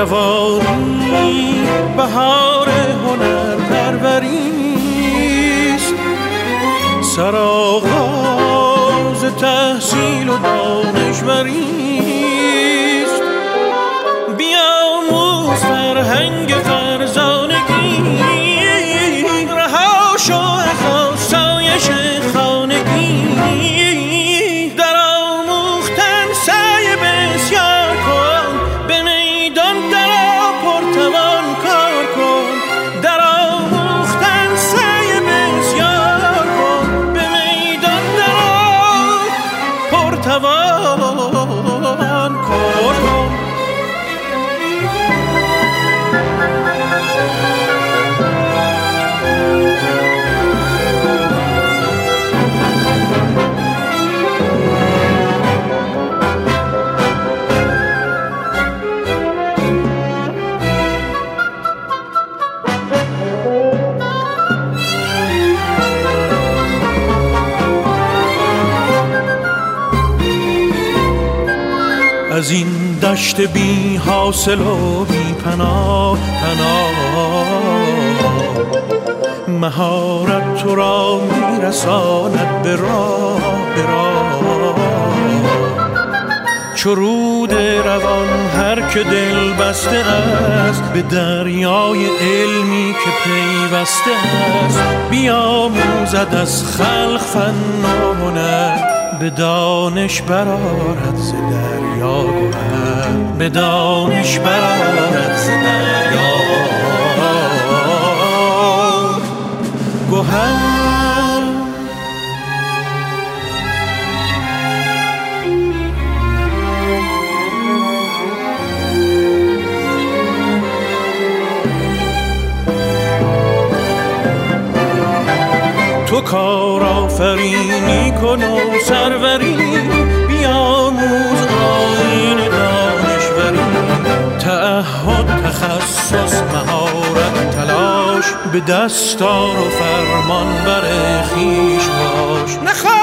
جوانی بهار هنر پروریست، سرآغاز تحصیل و دانشوریست. بیاموز فرهنگ فرزانگی، رها شو از آسایش خانگی. در آموختن سعی بسیار کن، به میدان درآ پرتوان کار کن. در آموختن سعی بسیار کن، به میدان درآ پرتوان کار کن. از این دشت بی حاصل و بی پناه مهارت تو را میرساند به راه. چو رود روان هر که دل بسته است، به دریای علمی که پیوسته است. بیاموزد از خلق فن و هنر، به دانش برآرد ز دریا گوهر. به دانش برآرد ز دریا گوهر. تو کار آفرینی کن و سروری، بیاموز آیین دانشوری. تعهد، تخصص، مهارت، تلاش، به دستار و فرمان بر خویش باش.